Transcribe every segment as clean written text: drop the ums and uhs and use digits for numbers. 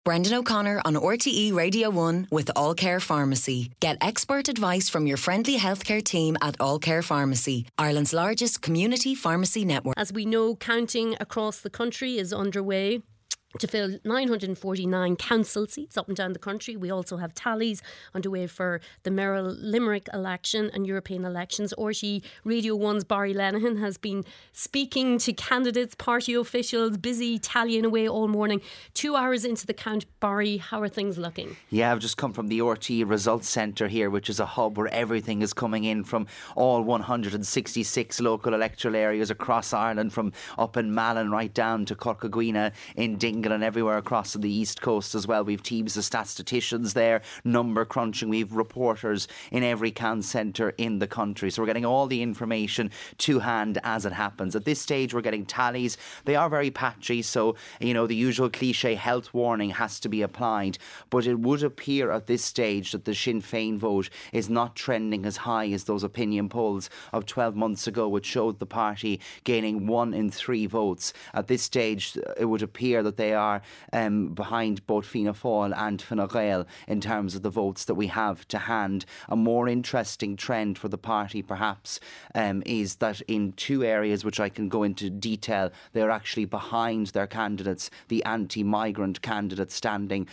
Brendan O'Connor on RTE Radio 1 with All Care Pharmacy. Get expert advice from your friendly healthcare team at All Care Pharmacy, Ireland's largest community pharmacy network. As we know, counting across the country is underway to fill 949 council seats up and down the country. We also have tallies underway for the Merrill Limerick election and European elections. RTE Radio 1's Barry Lenihan has been speaking to candidates, party officials, busy tallying away all morning. 2 hours into the count, Barry, how are things looking? Yeah, I've just come from the RTE Results Centre here, which is a hub where everything is coming in from all 166 local electoral areas across Ireland, from up in Malin right down to Corcaguina in Dingle and everywhere across the east coast as well. We've teams of statisticians there, number crunching. We've reporters in every CAN centre in the country. So we're getting all the information to hand as it happens. At this stage, we're getting tallies. They are very patchy, so, you know, the usual cliche health warning has to be applied. But it would appear at this stage that the Sinn Féin vote is not trending as high as those opinion polls of 12 months ago, which showed the party gaining 1 in 3 votes. At this stage, it would appear that they are behind both Fianna Fáil and Fine Gael in terms of the votes that we have to hand. A more interesting trend for the party perhaps is that in 2 areas which I can go into detail, they're actually behind their candidates, the anti-migrant candidates standing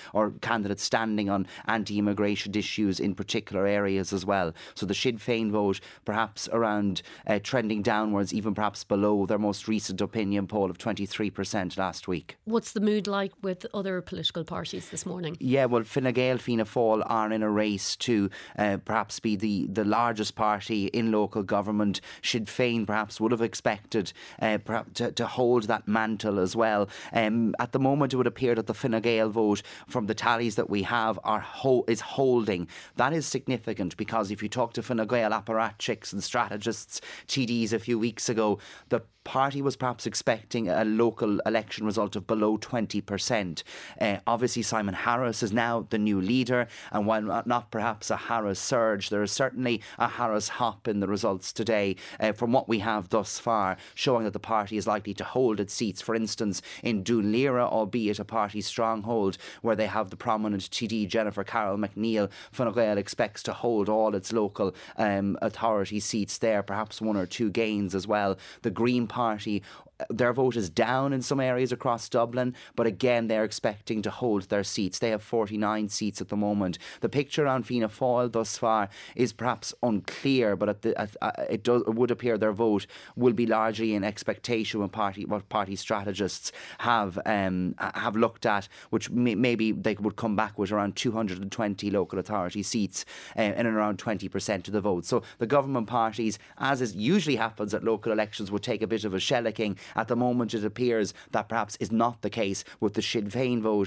on anti-immigration issues in particular areas as well. So the Sinn Féin vote perhaps around trending downwards, even perhaps below their most recent opinion poll of 23% last week. What's the mood like with other political parties this morning? Yeah, well, Fine Gael, Fianna Fáil are in a race to perhaps be the largest party in local government. Sinn Féin perhaps would have expected perhaps to hold that mantle as well. At the moment, it would appear that the Fine Gael vote, from the tallies that we have, is holding. That is significant because if you talk to Fine Gael apparatchiks and strategists, TDs a few weeks ago, the party was perhaps expecting a local election result of below 20%. Obviously, Simon Harris is now the new leader, and while not perhaps a Harris surge, there is certainly a Harris hop in the results today from what we have thus far, showing that the party is likely to hold its seats. For instance, in Doonlira, albeit a party stronghold where they have the prominent TD Jennifer Carroll McNeil, Fine Gael expects to hold all its local authority seats there, perhaps 1 or 2 gains as well. The Green Party, their vote is down in some areas across Dublin, but again they're expecting to hold their seats. They have 49 seats at the moment. The picture on Fianna Fáil thus far is perhaps unclear, but it would appear their vote will be largely in expectation with what party strategists have looked at, which maybe they would come back with around 220 local authority seats and around 20% of the vote. So the government parties, as is usually happens at local elections, would take a bit of a shellacking. At the moment, it appears that perhaps is not the case, with the Sinn Féin vote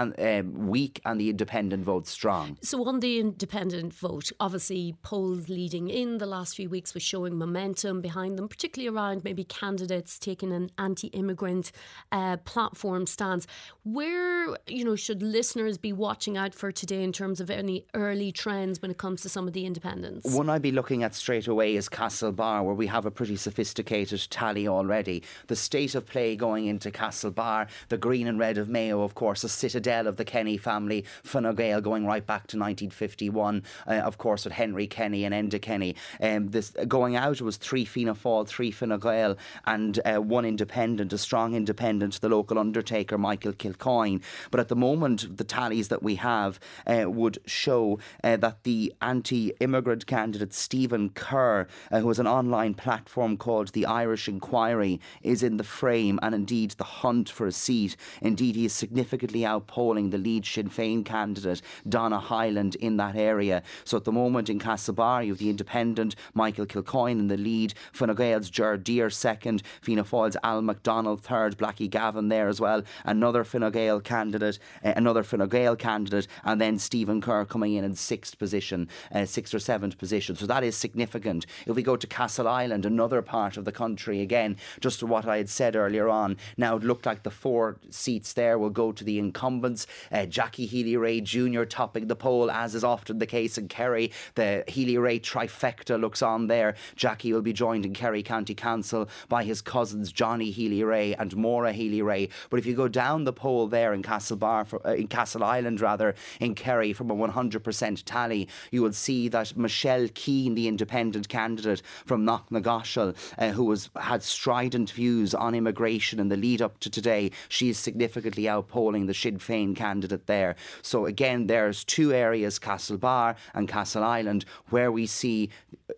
weak and the independent vote strong. So on the independent vote, obviously polls leading in the last few weeks were showing momentum behind them, particularly around maybe candidates taking an anti-immigrant platform stance. Where, should listeners be watching out for today in terms of any early trends when it comes to some of the independents? One I'd be looking at straight away is Castlebar, where we have a pretty sophisticated tally already. The state of play going into Castlebar, the green and red of Mayo, of course, a citadel of the Kenny family, Fine Gael going right back to 1951, of course, with Henry Kenny and Enda Kenny. This going out, it was 3 Fianna Fáil, 3 Fine Gael, and 1 independent, a strong independent, the local undertaker, Michael Kilcoyne. But at the moment, the tallies that we have would show that the anti-immigrant candidate, Stephen Kerr, who has an online platform called The Irish Inquiry, is in the frame, and indeed the hunt for a seat. Indeed, he is significantly outpolling the lead Sinn Féin candidate, Donna Hyland, in that area. So at the moment in Castlebar, you have the independent Michael Kilcoyne in the lead, Fine Gael's Ger Deere second, Fianna Fáil's Al MacDonald third, Blackie Gavin there as well, another Fine Gael candidate, and then Stephen Kerr coming in 6th position, 6th or 7th position. So that is significant. If we go to Castle Island, another part of the country, again, just what I had said earlier on. Now it looked like the 4 seats there will go to the incumbents. Jackie Healy-Rae Jr. topping the poll, as is often the case in Kerry. The Healy-Rae trifecta looks on there. Jackie will be joined in Kerry County Council by his cousins Johnny Healy-Rae and Maura Healy-Rae. But if you go down the poll there in in Castle Island in Kerry, from a 100% tally, you will see that Michelle Keane, the independent candidate from Knocknagoshel, who had strident views on immigration in the lead up to today, she is significantly outpolling the Sinn Féin candidate there. So again, there's 2 areas, Castlebar and Castle Island, where we see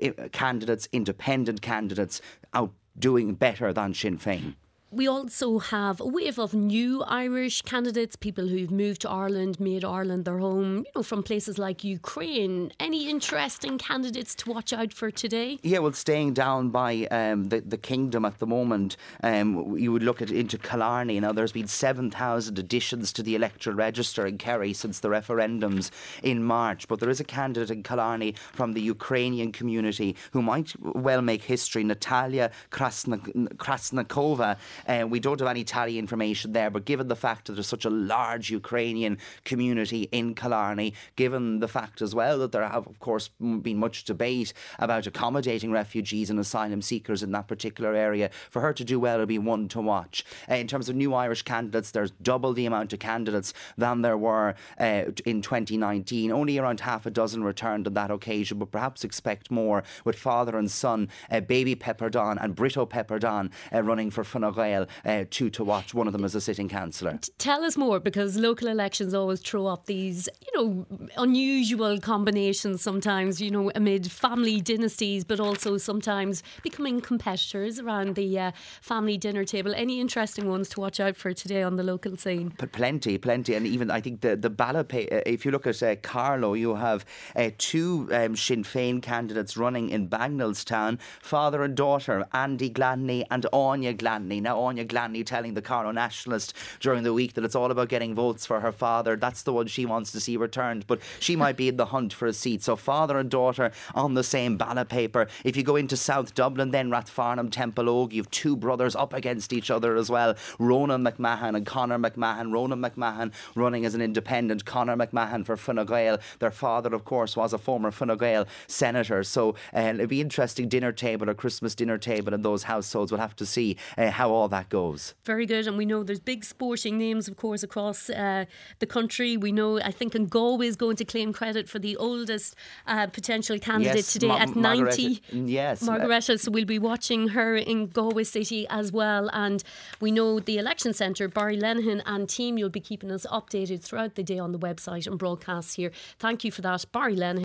independent candidates out doing better than Sinn Féin. We also have a wave of new Irish candidates, people who've moved to Ireland, made Ireland their home, from places like Ukraine. Any interesting candidates to watch out for today? Yeah, well, staying down by the kingdom at the moment, you would look into Killarney. Now, there's been 7,000 additions to the electoral register in Kerry since the referendums in March. But there is a candidate in Killarney from the Ukrainian community who might well make history, Natalia Krasnikova. We don't have any tally information there, but given the fact that there's such a large Ukrainian community in Killarney, given the fact as well that there have, of course, been much debate about accommodating refugees and asylum seekers in that particular area, for her to do well will be one to watch. In terms of new Irish candidates, there's double the amount of candidates than there were in 2019. Only around half a dozen returned on that occasion, but perhaps expect more, with father and son, Baby Pepperdon and Brito Pepperdon, running for Fine Gael. 2 to watch. One of them is a sitting councillor. Tell us more, because local elections always throw up these, unusual combinations sometimes, amid family dynasties, but also sometimes becoming competitors around the family dinner table. Any interesting ones to watch out for today on the local scene? But plenty. And even I think the ballot, if you look at Carlow, you have 2 Sinn Féin candidates running in Bagnallstown, father and daughter, Andy Gladney and Anya Gladney. Now, Anya Gladney telling the Carlow Nationalist during the week that it's all about getting votes for her father. That's the one she wants to see returned, but she might be in the hunt for a seat. So father and daughter on the same ballot paper. If you go into South Dublin, then Rathfarnham, Templeogue, you have 2 brothers up against each other as well. Ronan McMahon and Conor McMahon. Ronan McMahon running as an independent, Conor McMahon for Fine Gael. Their father, of course, was a former Fine Gael senator. So it'll be interesting dinner table or Christmas dinner table in those households. We'll have to see how all that goes. Very good. And we know there's big sporting names, of course, across the country. We know, I think, Galway is going to claim credit for the oldest potential candidate today at 90. Yes. Margaretta. So we'll be watching her in Galway City as well. And we know the election centre, Barry Lenihan and team, you'll be keeping us updated throughout the day on the website and broadcasts here. Thank you for that, Barry Lenihan.